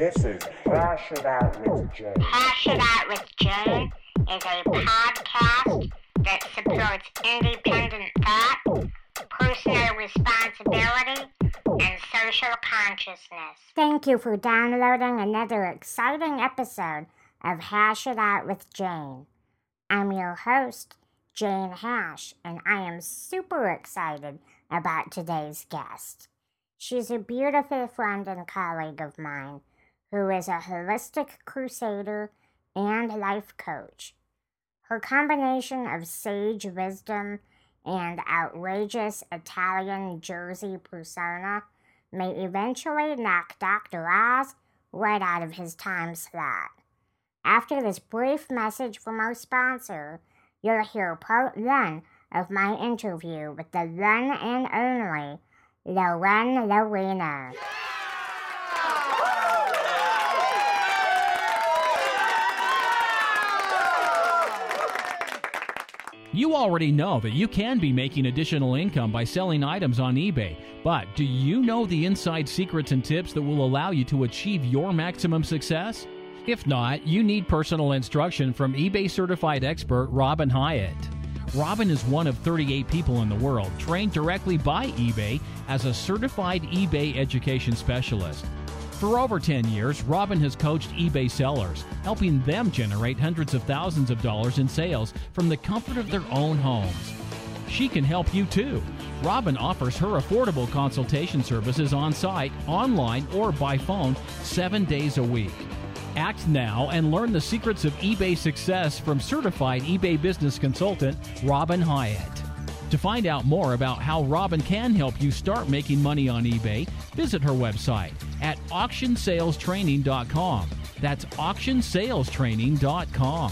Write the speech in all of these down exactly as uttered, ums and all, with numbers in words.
This is Hash It Out with Jane. Hash It Out with Jane is a podcast that supports independent thought, personal responsibility, and social consciousness. Thank you for downloading another exciting episode of Hash It Out with Jane. I'm your host, Jane Hash, and I am super excited about today's guest. She's a beautiful friend and colleague of mine who is a holistic crusader and life coach. Her combination of sage wisdom and outrageous Italian Jersey persona may eventually knock Doctor Oz right out of his time slot. After this brief message from our sponsor, you'll hear part one of my interview with the one and only Loren Lorena. You already know that you can be making additional income by selling items on eBay, but do you know the inside secrets and tips that will allow you to achieve your maximum success? If not, you need personal instruction from eBay certified expert Robin Hyatt. Robin is one of thirty-eight people in the world trained directly by eBay as a certified eBay education specialist. For over ten years, Robin has coached eBay sellers, helping them generate hundreds of thousands of dollars in sales from the comfort of their own homes. She can help you too. Robin offers her affordable consultation services on site, online, or by phone seven days a week. Act now and learn the secrets of eBay success from certified eBay business consultant Robin Hyatt. To find out more about how Robin can help you start making money on eBay, visit her website at auction sales training dot com. That's auction sales training dot com.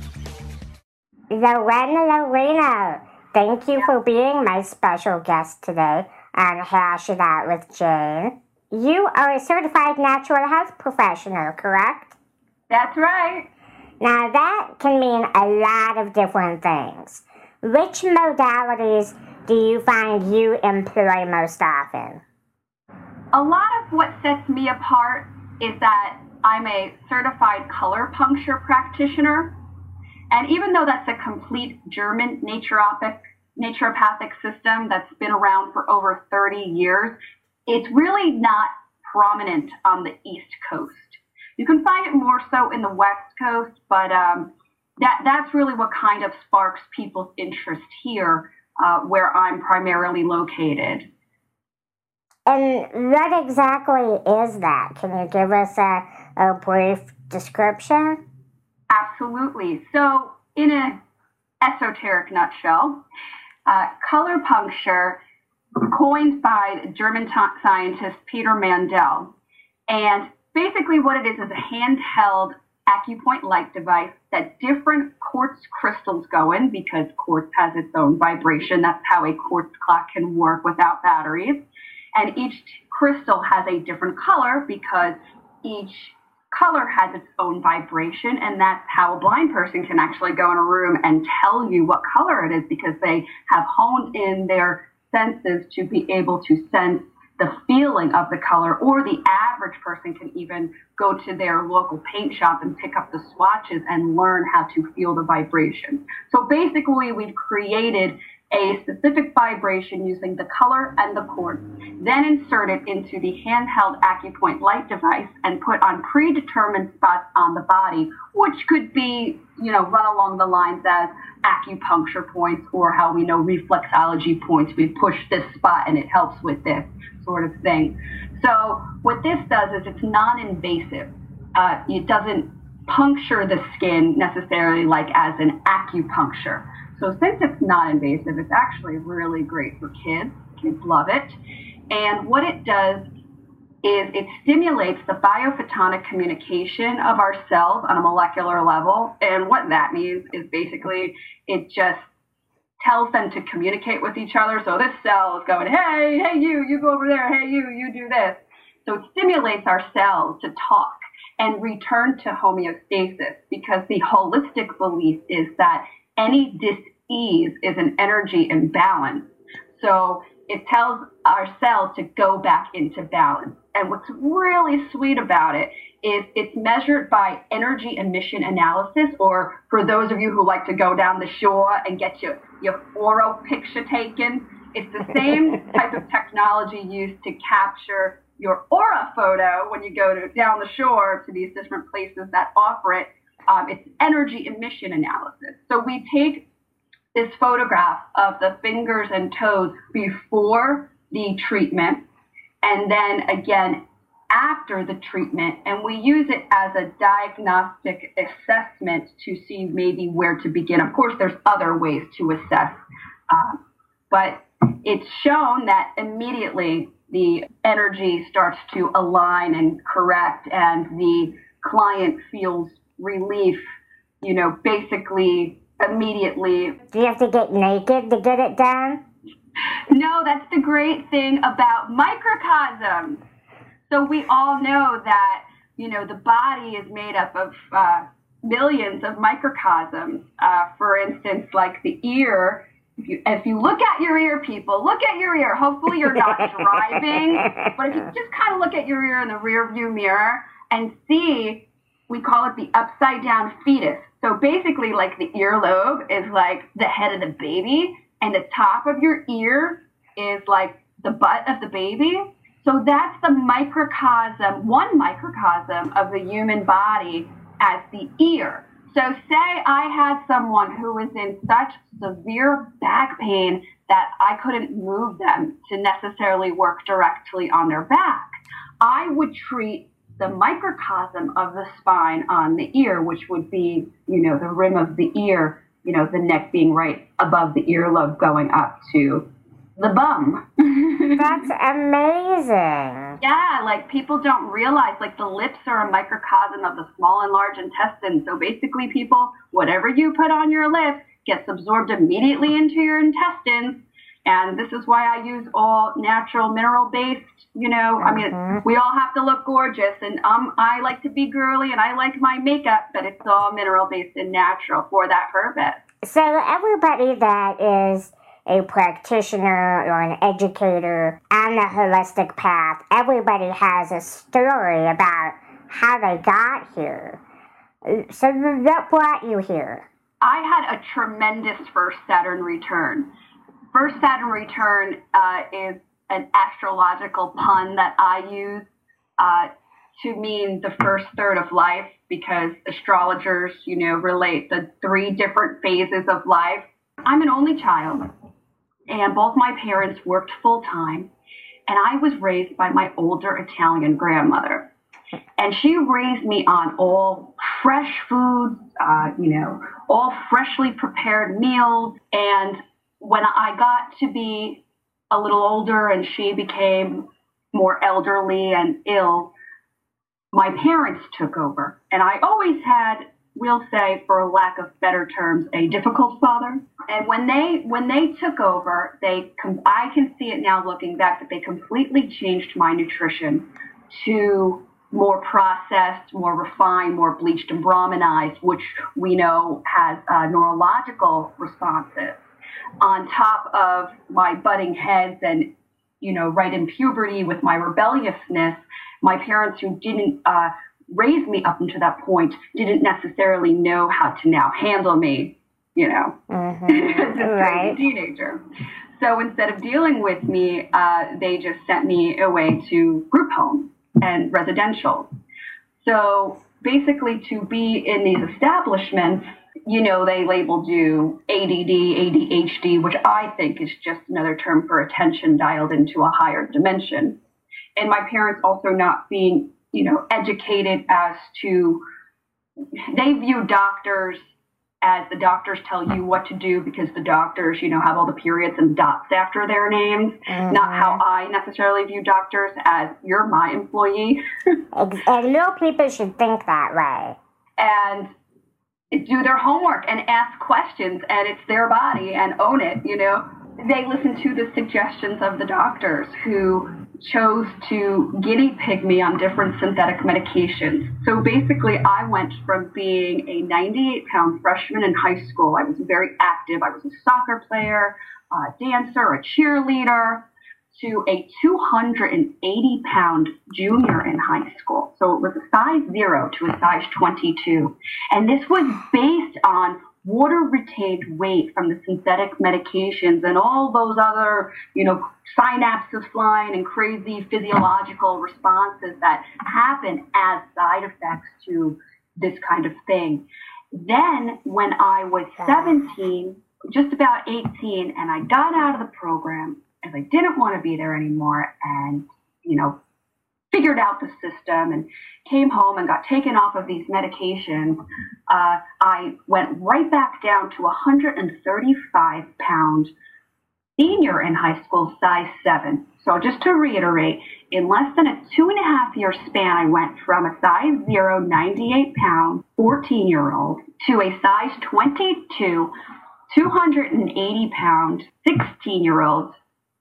Lorena Lorena, thank you for being my special guest today on Hash It Out with Jane. You are a certified natural health professional, correct? That's right. Now that can mean a lot of different things. Which modalities do you find you employ most often? A lot of what sets me apart is that I'm a certified color puncture practitioner. And even though that's a complete German naturopathic, naturopathic system that's been around for over thirty years, it's really not prominent on the East Coast. You can find it more so in the West Coast, but um, that that's really what kind of sparks people's interest here, uh, where I'm primarily located. And what exactly is that? Can you give us a, a brief description? Absolutely. So, in an esoteric nutshell, uh, color puncture, coined by German t- scientist Peter Mandel. And basically what it is is a handheld acupoint light device that different quartz crystals go in, because quartz has its own vibration. That's how a quartz clock can work without batteries. And each crystal has a different color because each color has its own vibration, and that's how a blind person can actually go in a room and tell you what color it is, because they have honed in their senses to be able to sense the feeling of the color. Or the average person can even go to their local paint shop and pick up the swatches and learn how to feel the vibration. So basically, we've created a specific vibration using the color and the quartz, then insert it into the handheld acupoint light device and put on predetermined spots on the body, which could be, you know, run along the lines as acupuncture points, or how we know reflexology points. We push this spot and it helps with this sort of thing. So what this does is it's non-invasive. Uh, it doesn't puncture the skin necessarily like as an acupuncture. So since it's non-invasive, it's actually really great for kids. Kids love it. And what it does is it stimulates the biophotonic communication of our cells on a molecular level. And what that means is basically it just tells them to communicate with each other. So this cell is going, hey, hey, you, you go over there. Hey, you, you do this. So it stimulates our cells to talk and return to homeostasis, because the holistic belief is that any dis-ease is an energy imbalance. So it tells our cells to go back into balance. And what's really sweet about it is it's measured by energy emission analysis, or for those of you who like to go down the shore and get your, your oro picture taken, it's the same type of technology used to capture your aura photo when you go to, down the shore to these different places that offer it. Um, it's energy emission analysis. So we take this photograph of the fingers and toes before the treatment, and then again after the treatment, and we use it as a diagnostic assessment to see maybe where to begin. Of course, there's other ways to assess, uh, but it's shown that immediately the energy starts to align and correct, and the client feels relief, you know, basically immediately. Do you have to get naked to get it done? No, that's the great thing about microcosms. So we all know that, you know, the body is made up of uh, millions of microcosms. Uh, for instance, like the ear, if you, if you look at your ear, people, look at your ear. Hopefully you're not driving, but if you just kind of look at your ear in the rear view mirror and see, we call it the upside down fetus. So basically, like, the earlobe is like the head of the baby, and the top of your ear is like the butt of the baby. So that's the microcosm, one microcosm of the human body as the ear. So say I had someone who was in such severe back pain that I couldn't move them to necessarily work directly on their back. I would treat the microcosm of the spine on the ear, which would be, you know, the rim of the ear, you know, the neck being right above the earlobe going up to the bum. That's amazing. Yeah, like, people don't realize, like, the lips are a microcosm of the small and large intestine. So basically, people, whatever you put on your lips gets absorbed immediately into your intestines. And this is why I use all natural mineral-based, you know, I mean, mm-hmm. we all have to look gorgeous, and um, I like to be girly, and I like my makeup, but it's all mineral-based and natural for that purpose. So everybody that is a practitioner or an educator on the holistic path, everybody has a story about how they got here. So what brought you here? I had a tremendous first Saturn return. First Saturn return uh, is an astrological pun that I use uh, to mean the first third of life, because astrologers, you know, relate the three different phases of life. I'm an only child, and both my parents worked full time, and I was raised by my older Italian grandmother. And she raised me on all fresh foods, uh, you know, all freshly prepared meals. And when I got to be a little older and she became more elderly and ill, my parents took over. And I always had, we'll say, for lack of better terms, a difficult father. And when they when they took over, they com- I can see it now looking back that they completely changed my nutrition to more processed, more refined, more bleached and Brahminized, which we know has uh, neurological responses. On top of my butting heads and, you know, right in puberty with my rebelliousness, my parents, who didn't uh, raise me up until that point, didn't necessarily know how to now handle me, you know, mm-hmm. as a right. teenager. So instead of dealing with me, uh, they just sent me away to group homes and residential. So basically, to be in these establishments, you know, they labeled you A D D, A D H D, which I think is just another term for attention dialed into a higher dimension. And my parents also not being, you know, educated as to, they view doctors as the doctors tell you what to do because the doctors, you know, have all the periods and dots after their names. Mm-hmm. Not how I necessarily view doctors as, you're my employee. And no people should think that way. And do their homework and ask questions, and it's their body, and own it, you know. They listen to the suggestions of the doctors who chose to guinea pig me on different synthetic medications. So basically, I went from being a ninety-eight pound freshman in high school. I was very active. I was a soccer player, a dancer, a cheerleader, to a two hundred eighty pound junior in high school. So it was a size zero to a size twenty-two. And this was based on water retained weight from the synthetic medications and all those other, you know, synapses flying and crazy physiological responses that happen as side effects to this kind of thing. Then when I was seventeen, just about eighteen, and I got out of the program as I didn't want to be there anymore, and, you know, figured out the system and came home and got taken off of these medications, uh, I went right back down to one hundred thirty-five pound senior in high school, size seven. So just to reiterate, in less than a two and a half year span, I went from a size zero, ninety-eight pound, fourteen year old to a size twenty-two, two hundred eighty pound, sixteen year old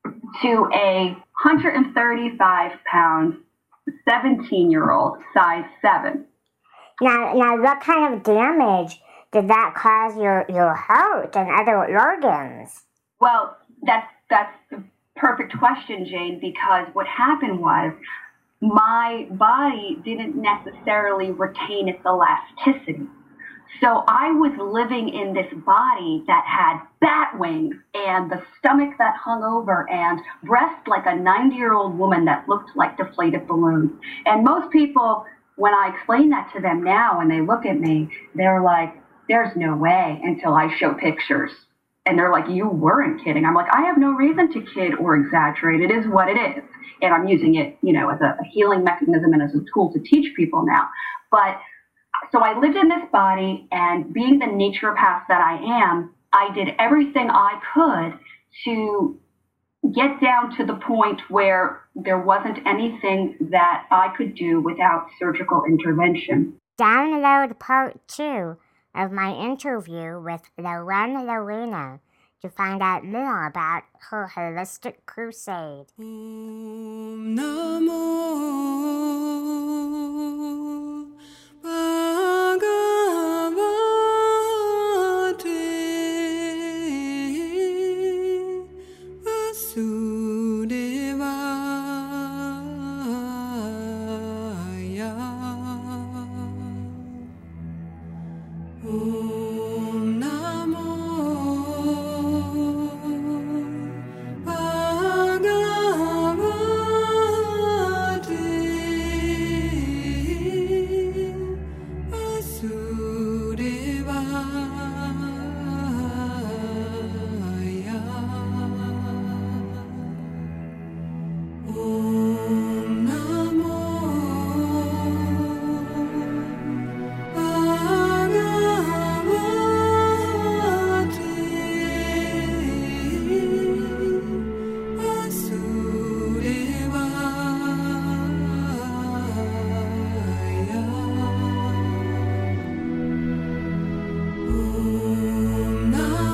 to a one hundred thirty-five pound, seventeen year old, size seven. Now, now, what kind of damage did that cause your, your heart and other organs? Well, that's, that's the perfect question, Jane, because what happened was my body didn't necessarily retain its elasticity. So I was living in this body that had bat wings and the stomach that hung over and breasts like a ninety-year-old woman that looked like deflated balloons. And most people, when I explain that to them now, when they look at me, they're like, there's no way, until I show pictures. And they're like, you weren't kidding. I'm like, I have no reason to kid or exaggerate. It is what it is. And I'm using it, you know, as a healing mechanism and as a tool to teach people now. But so I lived in this body, and being the naturopath that I am, I did everything I could to get down to the point where there wasn't anything that I could do without surgical intervention. Download part two of my interview with Lauren Lorena to find out more about her holistic crusade. Om Namo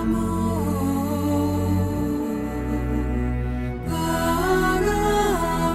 Bhagavate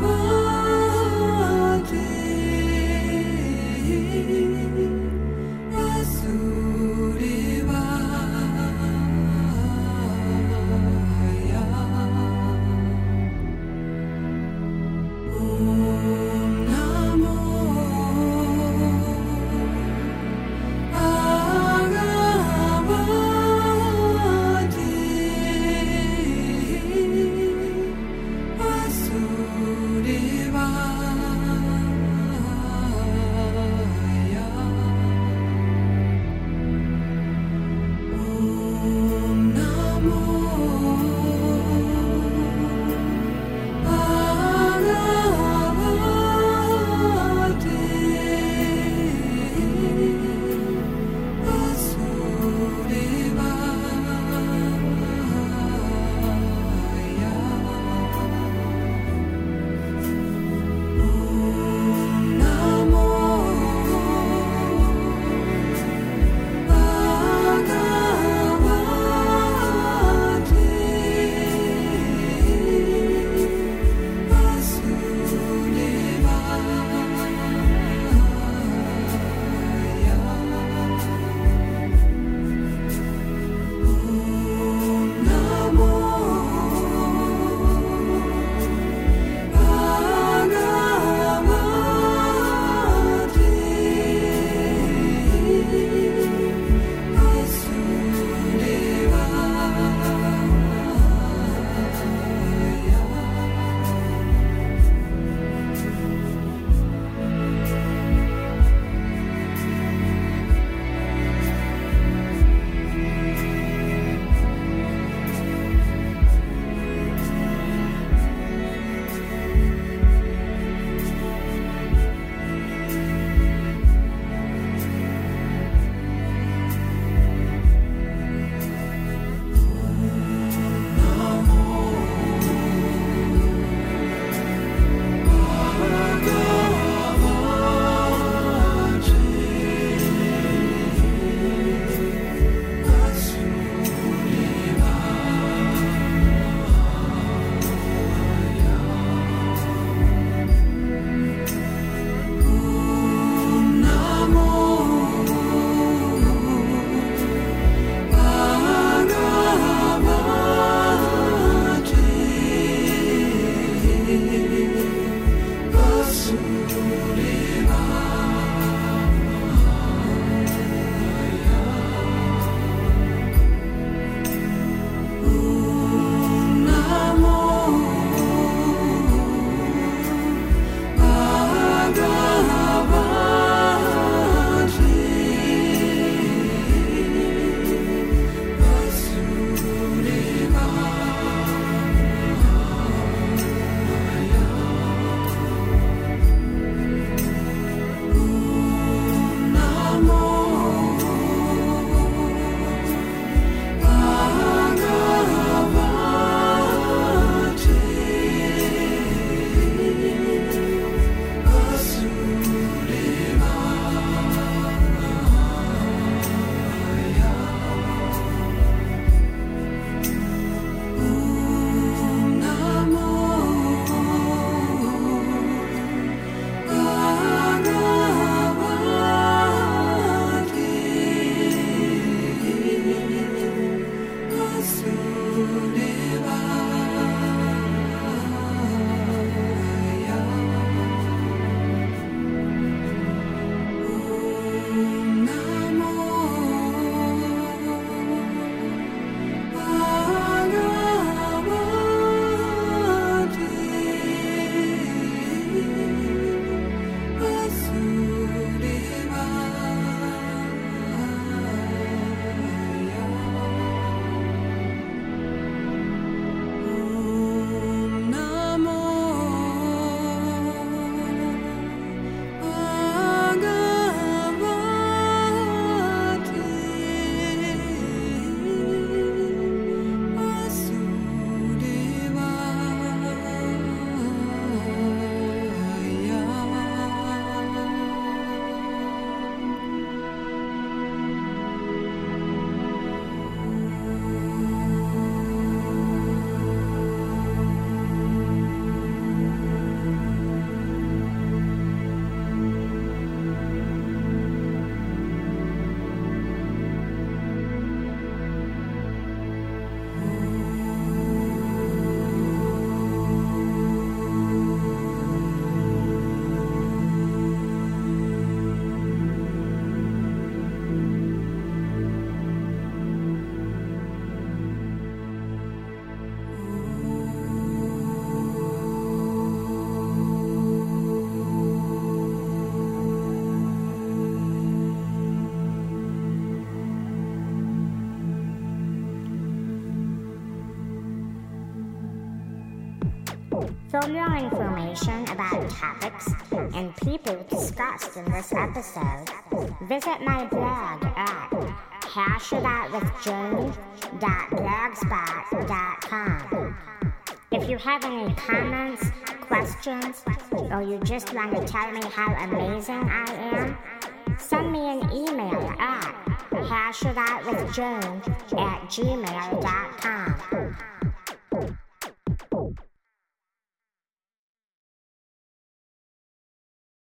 For more information about topics and people discussed in this episode, visit my blog at hashitoutwithjane dot blogspot dot com. If you have any comments, questions, or you just want to tell me how amazing I am, send me an email at hashitoutwithjane at gmail dot com.